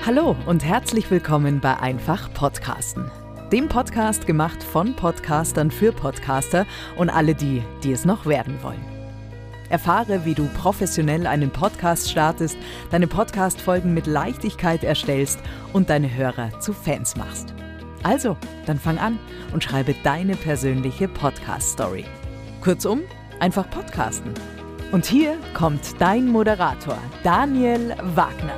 Hallo und herzlich willkommen bei Einfach Podcasten. Dem Podcast gemacht von Podcastern für Podcaster und alle die, die es noch werden wollen. Erfahre, wie du professionell einen Podcast startest, deine Podcast-Folgen mit Leichtigkeit erstellst und deine Hörer zu Fans machst. Also, dann fang an und schreibe deine persönliche Podcast-Story. Kurzum, einfach podcasten. Und hier kommt dein Moderator, Daniel Wagner.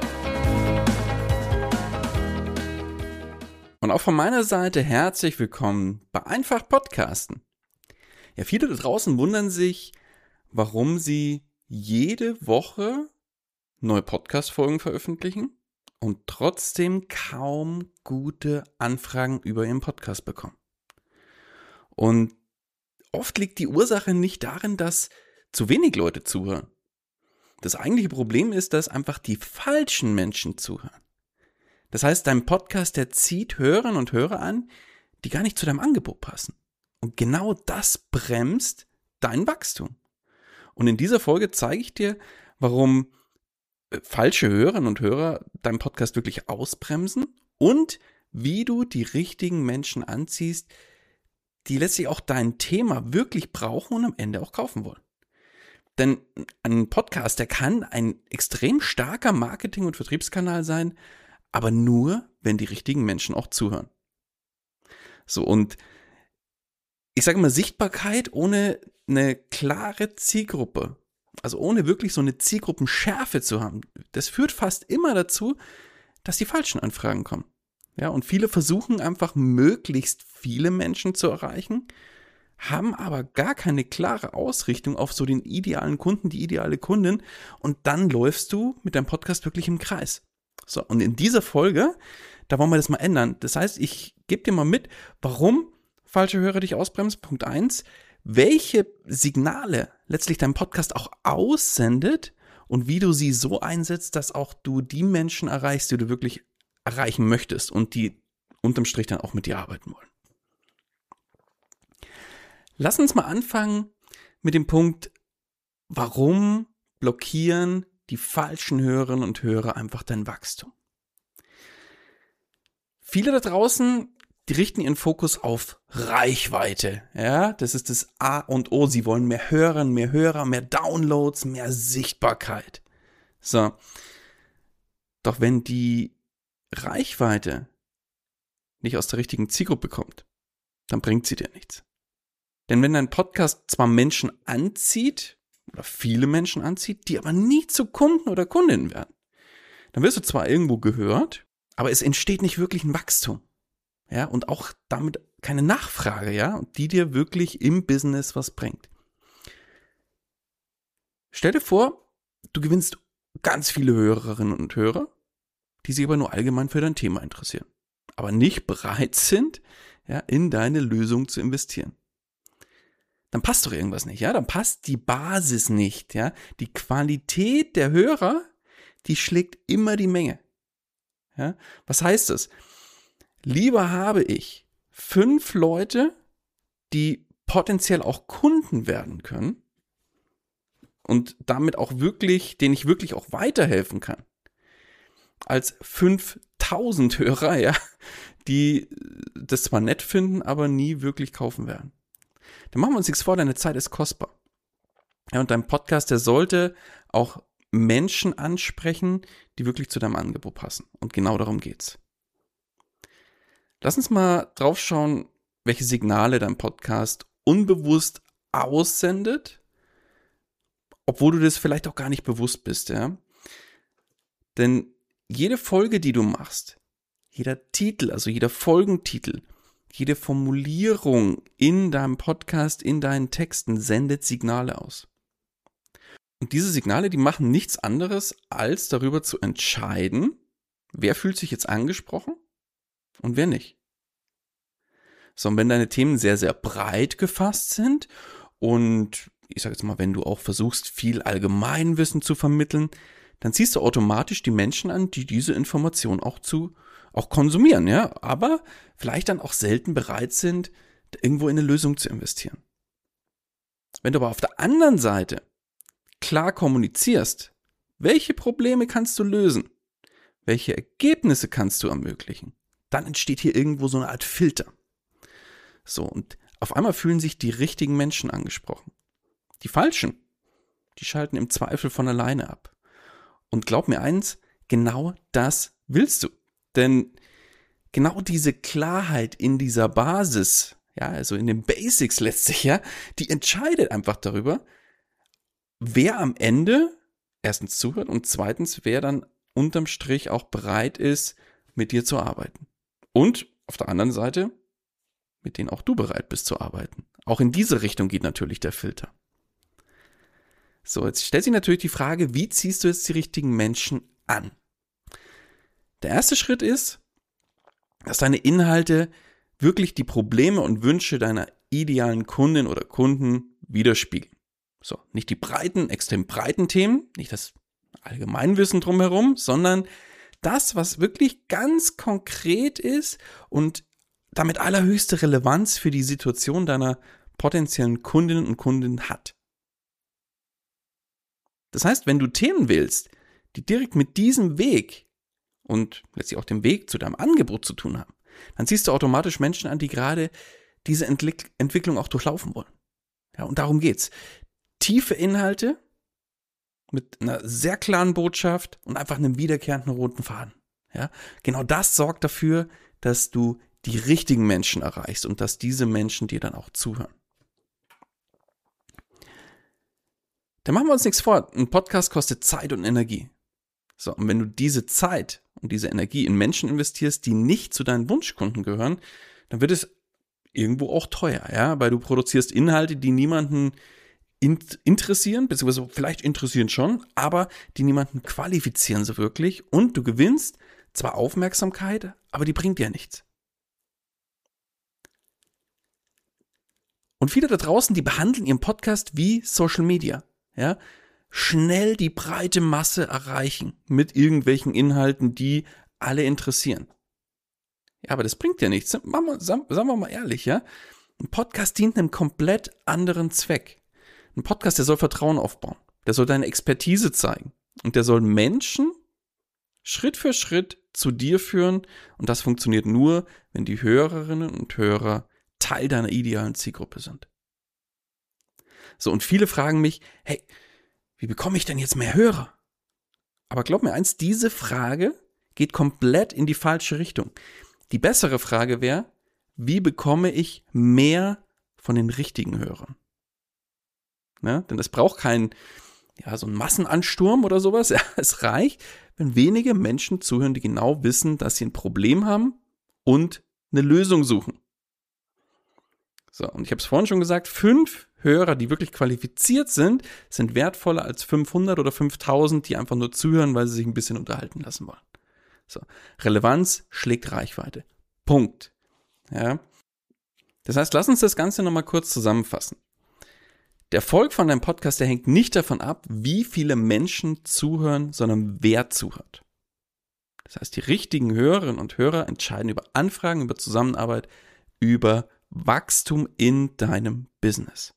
Und auch von meiner Seite herzlich willkommen bei Einfach Podcasten. Ja, viele da draußen wundern sich, warum sie jede Woche neue Podcast-Folgen veröffentlichen und trotzdem kaum gute Anfragen über ihren Podcast bekommen. Und oft liegt die Ursache nicht darin, dass zu wenig Leute zuhören. Das eigentliche Problem ist, dass einfach die falschen Menschen zuhören. Das heißt, dein Podcast, der zieht Hörerinnen und Hörer an, die gar nicht zu deinem Angebot passen. Und genau das bremst dein Wachstum. Und in dieser Folge zeige ich dir, warum falsche Hörerinnen und Hörer deinen Podcast wirklich ausbremsen und wie du die richtigen Menschen anziehst, die letztlich auch dein Thema wirklich brauchen und am Ende auch kaufen wollen. Denn ein Podcast, der kann ein extrem starker Marketing- und Vertriebskanal sein, aber nur, wenn die richtigen Menschen auch zuhören. So, und ich sage mal, Sichtbarkeit ohne eine klare Zielgruppe, also ohne wirklich so eine Zielgruppenschärfe zu haben, das führt fast immer dazu, dass die falschen Anfragen kommen. Ja, und viele versuchen einfach möglichst viele Menschen zu erreichen, haben aber gar keine klare Ausrichtung auf so den idealen Kunden, die ideale Kundin, und dann läufst du mit deinem Podcast wirklich im Kreis. So, und in dieser Folge, da wollen wir das mal ändern. Das heißt, ich gebe dir mal mit, warum falsche Hörer dich ausbremsen. Punkt 1, welche Signale letztlich dein Podcast auch aussendet und wie du sie so einsetzt, dass auch du die Menschen erreichst, die du wirklich erreichen möchtest und die unterm Strich dann auch mit dir arbeiten wollen. Lass uns mal anfangen mit dem Punkt, warum blockieren die falschen Hörerinnen und Hörer einfach dein Wachstum. Viele da draußen, die richten ihren Fokus auf Reichweite. Ja, das ist das A und O. Sie wollen mehr Hörer, mehr Downloads, mehr Sichtbarkeit. So. Doch wenn die Reichweite nicht aus der richtigen Zielgruppe kommt, dann bringt sie dir nichts. Denn wenn dein Podcast zwar Menschen anzieht, oder viele Menschen anzieht, die aber nie zu Kunden oder Kundinnen werden, dann wirst du zwar irgendwo gehört, aber es entsteht nicht wirklich ein Wachstum. Ja, und auch damit keine Nachfrage, ja, die dir wirklich im Business was bringt. Stell dir vor, du gewinnst ganz viele Hörerinnen und Hörer, die sich aber nur allgemein für dein Thema interessieren, aber nicht bereit sind, ja, in deine Lösung zu investieren. Dann passt doch irgendwas nicht, ja, dann passt die Basis nicht, ja. Die Qualität der Hörer, die schlägt immer die Menge. Ja, was heißt das? Lieber habe ich 5 Leute, die potenziell auch Kunden werden können und damit auch wirklich, denen ich wirklich auch weiterhelfen kann, als 5000 Hörer, ja, die das zwar nett finden, aber nie wirklich kaufen werden. Dann machen wir uns nichts vor, deine Zeit ist kostbar. Ja, und dein Podcast, der sollte auch Menschen ansprechen, die wirklich zu deinem Angebot passen. Und genau darum geht's. Lass uns mal drauf schauen, welche Signale dein Podcast unbewusst aussendet, obwohl du das vielleicht auch gar nicht bewusst bist, ja. Denn jede Folge, die du machst, jeder Titel, also jeder Folgentitel, jede Formulierung in deinem Podcast, in deinen Texten sendet Signale aus. Und diese Signale, die machen nichts anderes, als darüber zu entscheiden, wer fühlt sich jetzt angesprochen und wer nicht. So, und wenn deine Themen sehr, sehr breit gefasst sind und ich sage jetzt mal, wenn du auch versuchst, viel Allgemeinwissen zu vermitteln, dann ziehst du automatisch die Menschen an, die diese Information auch konsumieren, ja, aber vielleicht dann auch selten bereit sind, irgendwo in eine Lösung zu investieren. Wenn du aber auf der anderen Seite klar kommunizierst, welche Probleme kannst du lösen, welche Ergebnisse kannst du ermöglichen, dann entsteht hier irgendwo so eine Art Filter. So, und auf einmal fühlen sich die richtigen Menschen angesprochen. Die Falschen, die schalten im Zweifel von alleine ab. Und glaub mir eins, genau das willst du. Denn genau diese Klarheit in dieser Basis, ja, also in den Basics letztlich, ja, die entscheidet einfach darüber, wer am Ende erstens zuhört und zweitens, wer dann unterm Strich auch bereit ist, mit dir zu arbeiten. Und auf der anderen Seite, mit denen auch du bereit bist zu arbeiten. Auch in diese Richtung geht natürlich der Filter. So, jetzt stellt sich natürlich die Frage, wie ziehst du jetzt die richtigen Menschen an? Der erste Schritt ist, dass deine Inhalte wirklich die Probleme und Wünsche deiner idealen Kundin oder Kunden widerspiegeln. So, nicht die breiten, extrem breiten Themen, nicht das Allgemeinwissen drumherum, sondern das, was wirklich ganz konkret ist und damit allerhöchste Relevanz für die Situation deiner potenziellen Kundinnen und Kunden hat. Das heißt, wenn du Themen wählst, die direkt mit diesem Weg und letztlich auch dem Weg zu deinem Angebot zu tun haben, dann ziehst du automatisch Menschen an, die gerade diese Entwicklung auch durchlaufen wollen. Ja, und darum geht's. Tiefe Inhalte mit einer sehr klaren Botschaft und einfach einem wiederkehrenden roten Faden. Ja, genau das sorgt dafür, dass du die richtigen Menschen erreichst und dass diese Menschen dir dann auch zuhören. Da machen wir uns nichts vor. Ein Podcast kostet Zeit und Energie. So, und wenn du diese Zeit und diese Energie in Menschen investierst, die nicht zu deinen Wunschkunden gehören, dann wird es irgendwo auch teuer, ja, weil du produzierst Inhalte, die niemanden interessieren, beziehungsweise vielleicht interessieren schon, aber die niemanden qualifizieren so wirklich und du gewinnst zwar Aufmerksamkeit, aber die bringt dir nichts. Und viele da draußen, die behandeln ihren Podcast wie Social Media, ja, schnell die breite Masse erreichen mit irgendwelchen Inhalten, die alle interessieren. Ja, aber das bringt ja nichts. Sagen wir mal ehrlich, ja. Ein Podcast dient einem komplett anderen Zweck. Ein Podcast, der soll Vertrauen aufbauen. Der soll deine Expertise zeigen. Und der soll Menschen Schritt für Schritt zu dir führen. Und das funktioniert nur, wenn die Hörerinnen und Hörer Teil deiner idealen Zielgruppe sind. So, und viele fragen mich, hey, wie bekomme ich denn jetzt mehr Hörer? Aber glaub mir eins, diese Frage geht komplett in die falsche Richtung. Die bessere Frage wäre, wie bekomme ich mehr von den richtigen Hörern? Ja, denn es braucht keinen, ja, so einen Massenansturm oder sowas. Ja, es reicht, wenn wenige Menschen zuhören, die genau wissen, dass sie ein Problem haben und eine Lösung suchen. So, und ich habe es vorhin schon gesagt, 5 Hörer, die wirklich qualifiziert sind, sind wertvoller als 500 oder 5000, die einfach nur zuhören, weil sie sich ein bisschen unterhalten lassen wollen. So, Relevanz schlägt Reichweite. Punkt. Ja. Das heißt, lass uns das Ganze nochmal kurz zusammenfassen. Der Erfolg von deinem Podcast, der hängt nicht davon ab, wie viele Menschen zuhören, sondern wer zuhört. Das heißt, die richtigen Hörerinnen und Hörer entscheiden über Anfragen, über Zusammenarbeit, über Wachstum in deinem Business.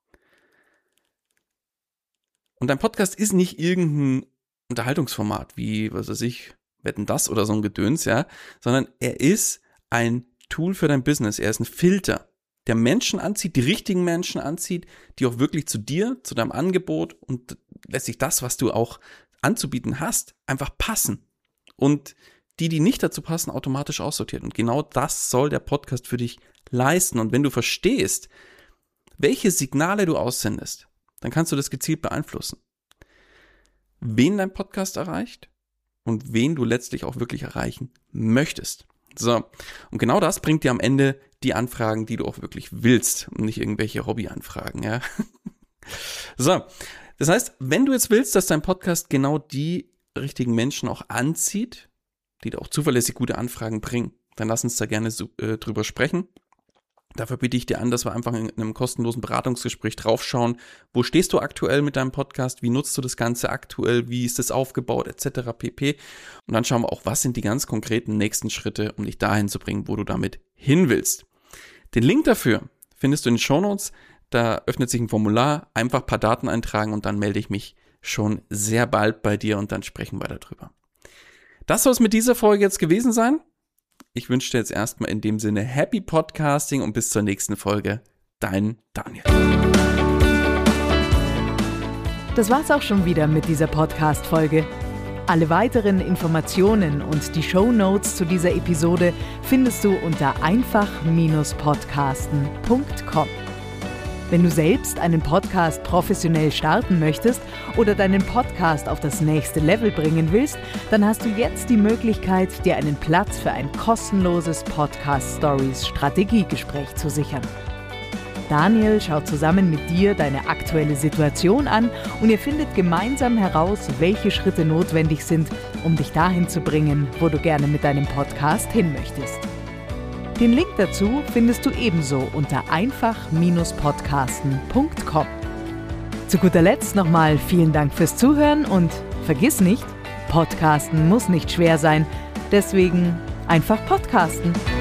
Und dein Podcast ist nicht irgendein Unterhaltungsformat wie, was weiß ich, Wetten, das oder so ein Gedöns, ja, sondern er ist ein Tool für dein Business. Er ist ein Filter, der Menschen anzieht, die richtigen Menschen anzieht, die auch wirklich zu dir, zu deinem Angebot und letztlich das, was du auch anzubieten hast, einfach passen. Und die nicht dazu passen, automatisch aussortiert. Und genau das soll der Podcast für dich leisten. Und wenn du verstehst, welche Signale du aussendest, dann kannst du das gezielt beeinflussen. Wen dein Podcast erreicht und wen du letztlich auch wirklich erreichen möchtest. So, und genau das bringt dir am Ende die Anfragen, die du auch wirklich willst und nicht irgendwelche Hobbyanfragen, ja. So, das heißt, wenn du jetzt willst, dass dein Podcast genau die richtigen Menschen auch anzieht, die dir auch zuverlässig gute Anfragen bringen, dann lass uns da gerne drüber sprechen. Dafür biete ich dir an, dass wir einfach in einem kostenlosen Beratungsgespräch draufschauen, wo stehst du aktuell mit deinem Podcast, wie nutzt du das Ganze aktuell, wie ist es aufgebaut, etc. pp. Und dann schauen wir auch, was sind die ganz konkreten nächsten Schritte, um dich dahin zu bringen, wo du damit hin willst. Den Link dafür findest du in den Shownotes, da öffnet sich ein Formular, einfach ein paar Daten eintragen und dann melde ich mich schon sehr bald bei dir und dann sprechen wir darüber. Das soll es mit dieser Folge jetzt gewesen sein. Ich wünsche dir jetzt erstmal in dem Sinne Happy Podcasting und bis zur nächsten Folge. Dein Daniel. Das war's auch schon wieder mit dieser Podcast-Folge. Alle weiteren Informationen und die Shownotes zu dieser Episode findest du unter einfach-podcasten.com. Wenn du selbst einen Podcast professionell starten möchtest oder deinen Podcast auf das nächste Level bringen willst, dann hast du jetzt die Möglichkeit, dir einen Platz für ein kostenloses Podcast-Stories-Strategiegespräch zu sichern. Daniel schaut zusammen mit dir deine aktuelle Situation an und ihr findet gemeinsam heraus, welche Schritte notwendig sind, um dich dahin zu bringen, wo du gerne mit deinem Podcast hin möchtest. Den Link dazu findest du ebenso unter einfach-podcasten.com. Zu guter Letzt nochmal vielen Dank fürs Zuhören und vergiss nicht, Podcasten muss nicht schwer sein, deswegen einfach podcasten.